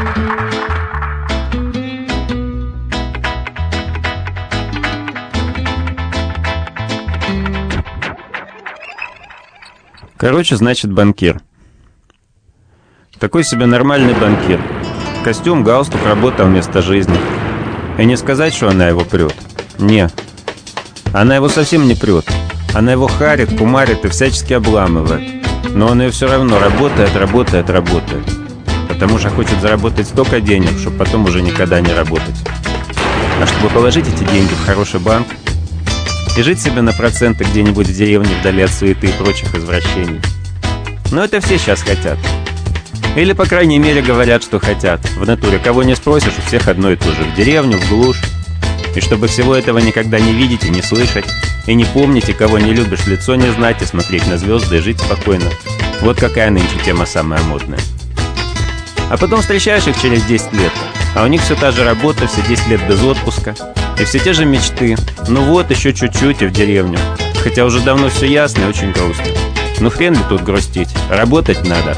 Короче, значит, банкир. Такой себе нормальный банкир. Костюм, галстук, работа вместо жизни. И не сказать, что она его прет. Не. Она его совсем не прет. Она его харит, кумарит и всячески обламывает. Но он ее все равно работает. Потому что хочет заработать столько денег, чтобы потом уже никогда не работать. А чтобы положить эти деньги в хороший банк и жить себе на проценты где-нибудь в деревне вдали от суеты и прочих извращений. Но это все сейчас хотят. Или, по крайней мере, говорят, что хотят. В натуре кого не спросишь, у всех одно и то же. В деревню, в глушь. И чтобы всего этого никогда не видеть и не слышать, и не помнить, и кого не любишь, в лицо не знать, и смотреть на звезды, и жить спокойно. Вот какая нынче тема самая модная. А потом встречаешь их через 10 лет, а у них все та же работа, все 10 лет без отпуска, и все те же мечты. Ну вот, еще чуть-чуть и в деревню. Хотя уже давно все ясно и очень грустно. Ну хрен ли тут грустить, работать надо.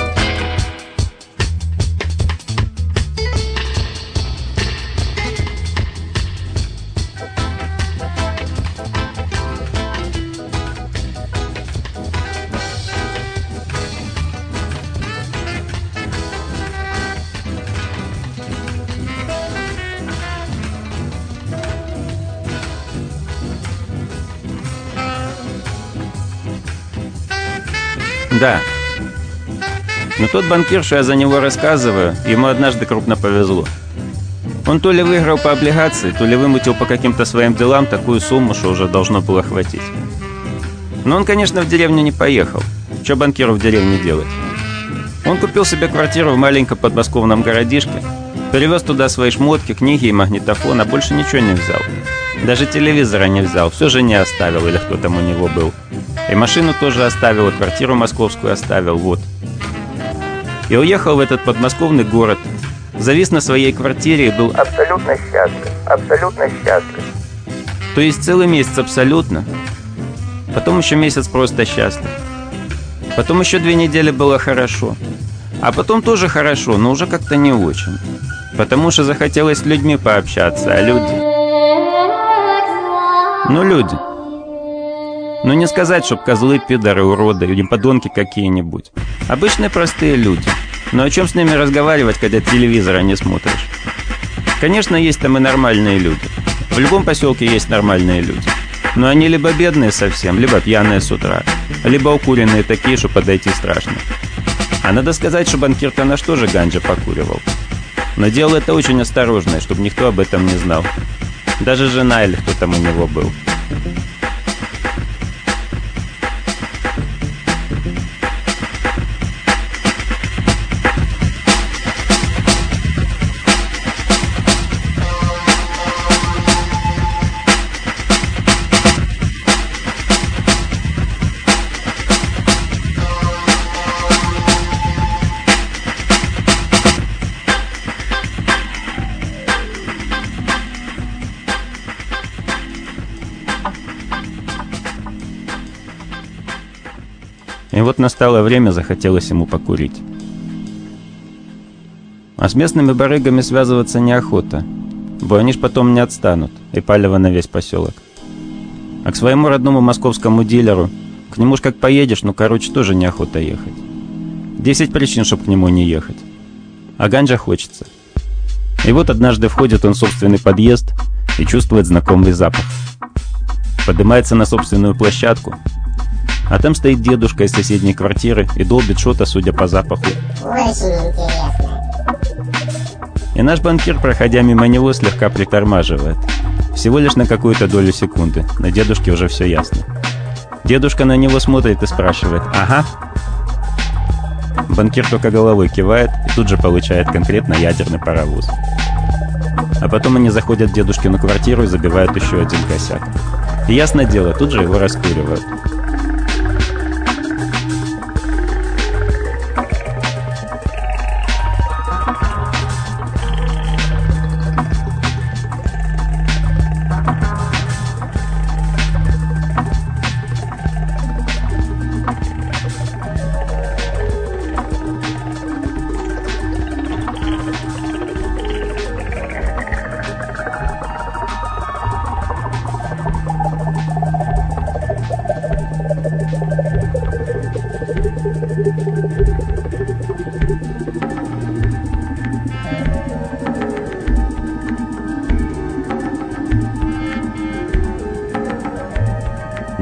Да. Но тот банкир, что я за него рассказываю, ему однажды крупно повезло. Он то ли выиграл по облигации, то ли вымутил по каким-то своим делам такую сумму, что уже должно было хватить. Но он, конечно, в деревню не поехал. Что банкиру в деревне делать? Он купил себе квартиру в маленьком подмосковном городишке, перевез туда свои шмотки, книги и магнитофон, а больше ничего не взял. Даже телевизора не взял, все жене оставил, или кто там у него был. И машину тоже оставил, и квартиру московскую оставил, вот. И уехал в этот подмосковный город, завис на своей квартире и был абсолютно счастлив. То есть целый месяц абсолютно, потом еще месяц просто счастлив. Потом еще 2 недели было хорошо, а потом тоже хорошо, но уже как-то не очень. Потому что захотелось с людьми пообщаться, а люди... Ну, люди. Ну, не сказать, чтоб козлы, пидоры, уроды или подонки какие-нибудь. Обычные простые люди. Но о чем с ними разговаривать, когда телевизора не смотришь? Конечно, есть там и нормальные люди. В любом поселке есть нормальные люди. Но они либо бедные совсем, либо пьяные с утра, либо укуренные такие, что подойти страшно. А надо сказать, что банкир-то наш тоже ганджа покуривал. Но делал это очень осторожно, чтобы никто об этом не знал. Даже жена или кто там у него был. И вот настало время, захотелось ему покурить. А с местными барыгами связываться неохота, бо они ж потом не отстанут, и палево на весь поселок. А к своему родному московскому дилеру, к нему ж как поедешь, ну короче, тоже неохота ехать. 10 причин, чтоб к нему не ехать. А ганджа хочется. И вот однажды входит он в собственный подъезд и чувствует знакомый запах. Поднимается на собственную площадку, а там стоит дедушка из соседней квартиры и долбит что-то, судя по запаху. Очень интересно. И наш банкир, проходя мимо него, слегка притормаживает. Всего лишь на какую-то долю секунды. На дедушке уже все ясно. Дедушка на него смотрит и спрашивает: «Ага». Банкир только головой кивает и тут же получает конкретно ядерный паровоз. А потом они заходят в дедушкину квартиру и забивают еще один косяк. И ясно дело, тут же его раскуривают.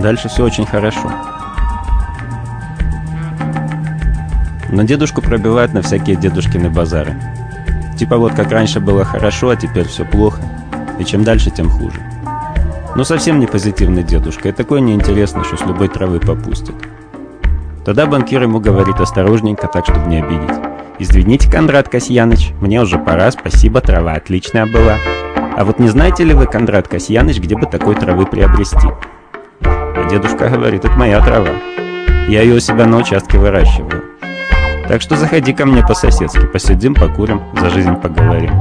Дальше все очень хорошо. Но дедушку пробивают на всякие дедушкины базары. Типа вот как раньше было хорошо, а теперь все плохо. И чем дальше, тем хуже. Ну совсем не позитивный дедушка, и такой неинтересный, что с любой травы попустит. Тогда банкир ему говорит осторожненько, так, чтобы не обидеть. «Извините, Кондрат Касьяныч, мне уже пора, спасибо, трава отличная была. А вот не знаете ли вы, Кондрат Касьяныч, где бы такой травы приобрести?» А дедушка говорит: «Это моя трава. Я ее у себя на участке выращиваю. Так что заходи ко мне по-соседски, посидим, покурим, за жизнь поговорим».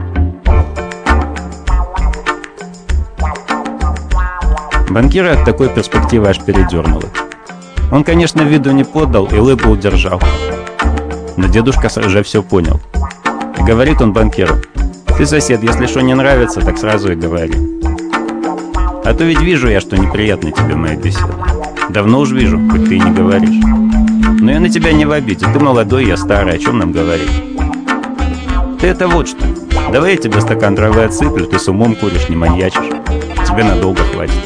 Банкира от такой перспективы аж передернуло. Он, конечно, виду не подал и лыбу удержал. Но дедушка уже все понял. И говорит он банкиру: «Ты, сосед, если что не нравится, так сразу и говори. А то ведь вижу я, что неприятны тебе мои беседы. Давно уж вижу, хоть ты и не говоришь. Но я на тебя не в обиде, ты молодой, я старый, о чем нам говорить? Ты это вот что. Давай я тебе стакан травы отсыплю, ты с умом куришь, не маньячишь. Тебе надолго хватит».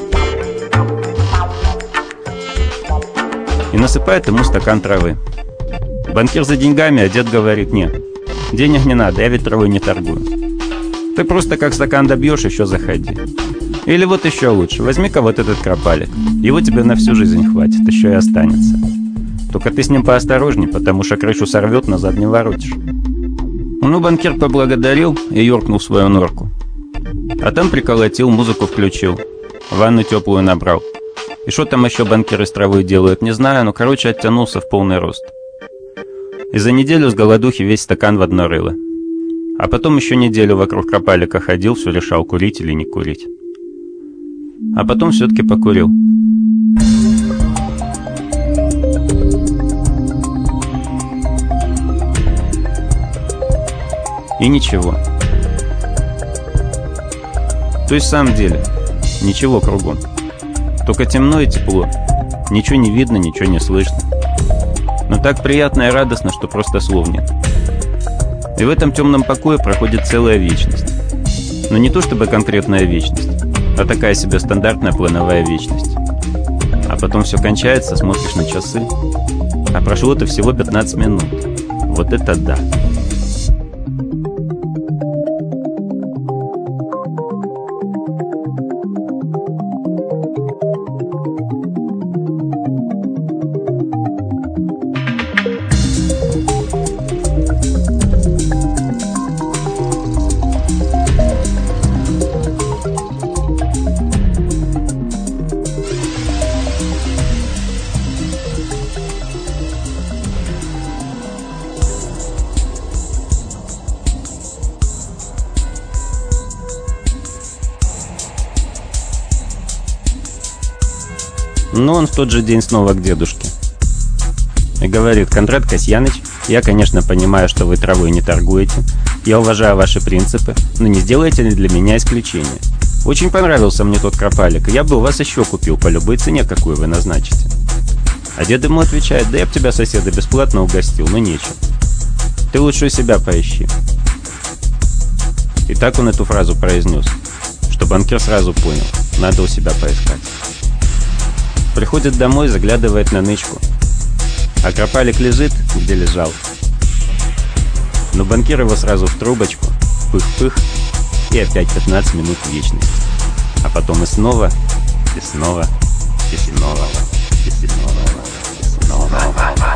И насыпает ему стакан травы. Банкир за деньгами, а дед говорит: «Нет, денег не надо, я ведь травой не торгую. Ты просто как стакан добьешь, еще заходи. Или вот еще лучше, возьми-ка вот этот кропалик. Его тебе на всю жизнь хватит, еще и останется. Только ты с ним поосторожней, потому что крышу сорвет, назад не воротишь». Ну, банкир поблагодарил и юркнул в свою норку. А там приколотил, музыку включил, ванну теплую набрал. И что там еще банкиры с травой делают, не знаю, но, короче, оттянулся в полный рост. И за неделю с голодухи весь стакан в одно рыло. А потом еще неделю вокруг кропалика ходил, все решал, курить или не курить. А потом все-таки покурил. И ничего. То есть в самом деле, ничего кругом. Только темно и тепло. Ничего не видно, ничего не слышно. Но так приятно и радостно, что просто слов нет. И в этом темном покое проходит целая вечность. Но не то чтобы конкретная вечность, а такая себе стандартная плановая вечность. А потом все кончается, смотришь на часы, а прошло-то всего 15 минут. Вот это да! Но он в тот же день снова к дедушке. И говорит: «Кондрат Касьяныч, я, конечно, понимаю, что вы травой не торгуете. Я уважаю ваши принципы, но не сделаете ли для меня исключение? Очень понравился мне тот кропалик, и я бы у вас еще купил по любой цене, какую вы назначите». А дед ему отвечает: «Да я б тебя, соседа, бесплатно угостил, но нечего. Ты лучше у себя поищи». И так он эту фразу произнес, что банкир сразу понял: надо у себя поискать. Приходит домой, заглядывает на нычку. А кропалик лежит, где лежал. Но банкир его сразу в трубочку, пых-пых, и опять 15 минут вечности. А потом и снова, и снова, и снова, и снова, и снова.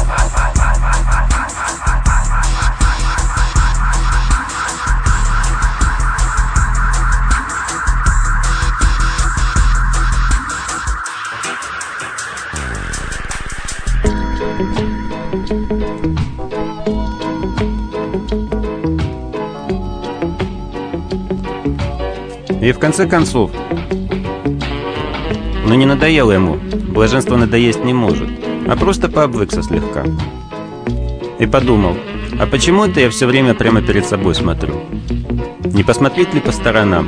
И в конце концов, ну не надоело ему, блаженство надоесть не может, а просто пообвыкся слегка. И подумал: а почему это я все время прямо перед собой смотрю? Не посмотреть ли по сторонам?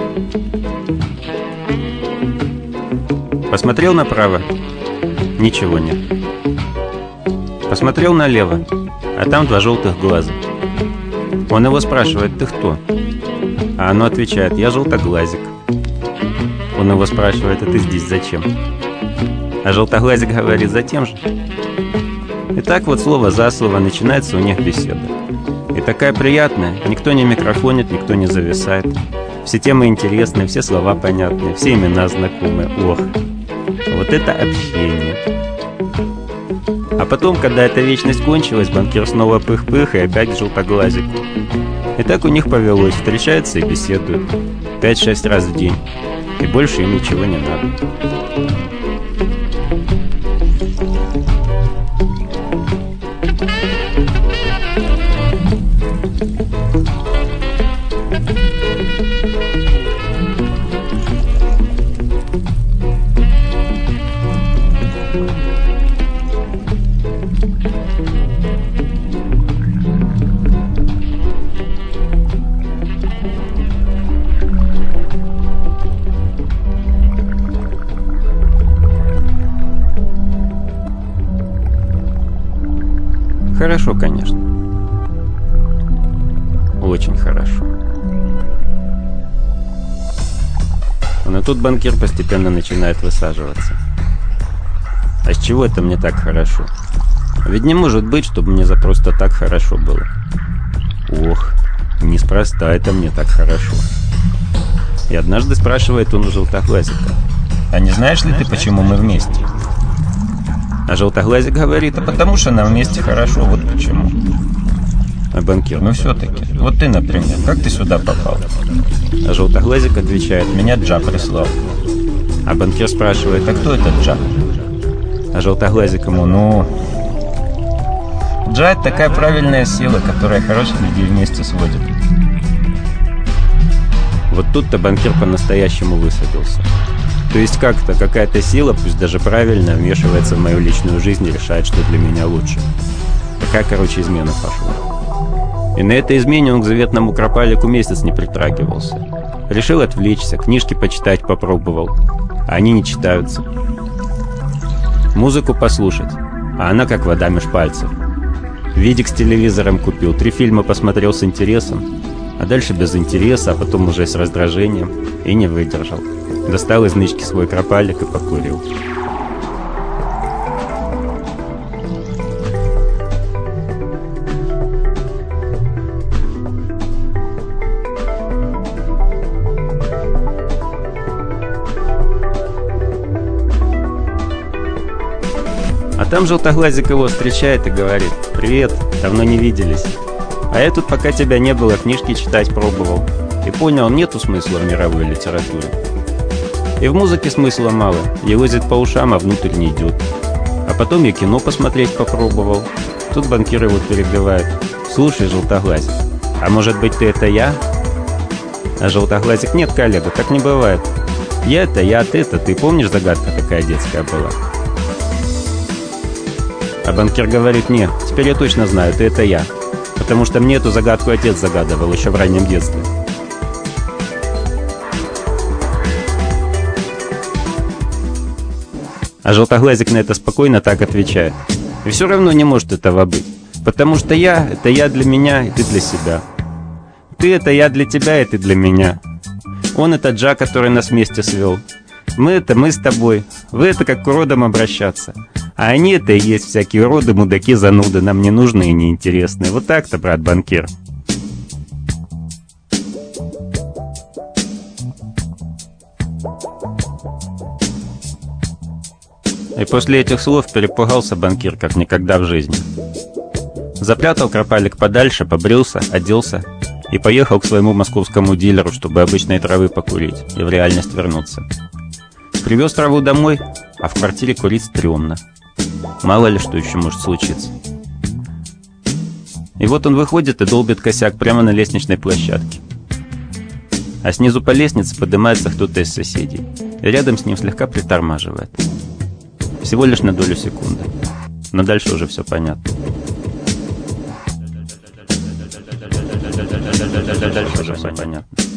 Посмотрел направо, ничего нет. Посмотрел налево, а там 2 желтых глаза. Он его спрашивает: ты кто? А оно отвечает: я желтоглазик. Он его спрашивает: а ты здесь зачем? А желтоглазик говорит за тем же. И так вот слово за слово начинается у них беседа. И такая приятная, никто не микрофонит, никто не зависает. Все темы интересные, все слова понятные, все имена знакомые. Ох, вот это общение. А потом, когда эта вечность кончилась, банкир снова пых-пых и опять к желтоглазику. И так у них повелось, встречаются и беседуют 5-6 раз в день. И больше им ничего не надо. Хорошо, конечно. Очень хорошо. Но тут банкир постепенно начинает высаживаться. А с чего это мне так хорошо? Ведь не может быть, чтобы мне за просто так хорошо было. Ох, неспроста это мне так хорошо. И однажды спрашивает он у желтоглазика: «А не знаешь ли ты, почему мы вместе?» А желтоглазик говорит: «А потому что нам вместе хорошо, вот почему». А банкир: «Ну все-таки, вот ты, например, как ты сюда попал?» А желтоглазик отвечает: «Меня Джа прислал». А банкир спрашивает: «А кто этот Джа?» А желтоглазик ему: «Ну, Джа — это такая правильная сила, которая хороших людей вместе сводит». Вот тут-то банкир по-настоящему высадился. То есть как-то какая-то сила, пусть даже правильно, вмешивается в мою личную жизнь и решает, что для меня лучше. Такая, короче, измена пошла. И на этой измене он к заветному кропалику месяц не притрагивался. Решил отвлечься, книжки почитать попробовал, а они не читаются. Музыку послушать, а она как вода меж пальцев. Видик с телевизором купил, 3 фильма посмотрел с интересом, а дальше без интереса, а потом уже с раздражением, и не выдержал. Достал из нычки свой кропалик и покурил. А там желтоглазик его встречает и говорит: «Привет, давно не виделись. А я тут, пока тебя не было, книжки читать пробовал. И понял, нету смысла в мировой литературе. И в музыке смысла мало, елозит по ушам, а внутрь не идет. А потом я кино посмотреть попробовал». Тут банкир его перебивает: «Слушай, желтоглазик, а может быть ты это я?» А желтоглазик: «Нет, коллега, так не бывает. Я это я, ты это ты. Помнишь, загадка такая детская была?» А банкир говорит: «Не, теперь я точно знаю, ты это я. Потому что мне эту загадку отец загадывал еще в раннем детстве». А желтоглазик на это спокойно так отвечает: «И все равно не может этого быть. Потому что я — это я для меня, и ты для себя. Ты — это я для тебя, и ты для меня. Он — это Джа, который нас вместе свел. Мы — это мы с тобой. Вы — это как к уродам обращаться. А они — это и есть всякие уроды, мудаки, зануды, нам не нужные и неинтересные. Вот так-то, брат банкир». И после этих слов перепугался банкир как никогда в жизни. Запрятал кропалик подальше, побрился, оделся и поехал к своему московскому дилеру, чтобы обычной травы покурить и в реальность вернуться. Привез траву домой, а в квартире курить стрёмно. Мало ли что еще может случиться. И вот он выходит и долбит косяк прямо на лестничной площадке. А снизу по лестнице поднимается кто-то из соседей, и рядом с ним слегка притормаживает. Всего лишь на долю секунды. Но дальше уже все понятно. Дальше уже все понятно.